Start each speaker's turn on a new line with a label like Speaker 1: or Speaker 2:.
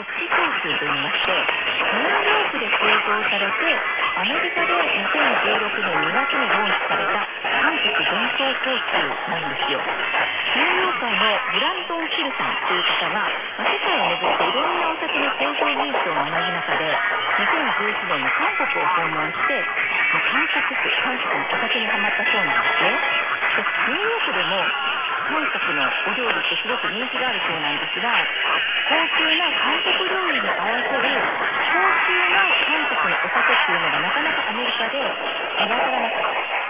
Speaker 1: トップコースといいまして、ニューヨークで製造されてアメリカで2016年2月にローンチされた韓国伝統コースなんですよ。ニューヨーカーのブランドン・ヒルさんという方が、世界を巡っていろんなお酒の製造技術を学ぶ中で2011年に韓国を訪問して、韓国のお酒にハマったそうなんですね。でニューヨークでも韓国のお料理ってすごく人気があるそうなんですが、高級な韓国料理に合わせる高級な韓国のお酒っていうのがなかなかアメリカで見当たらなかった。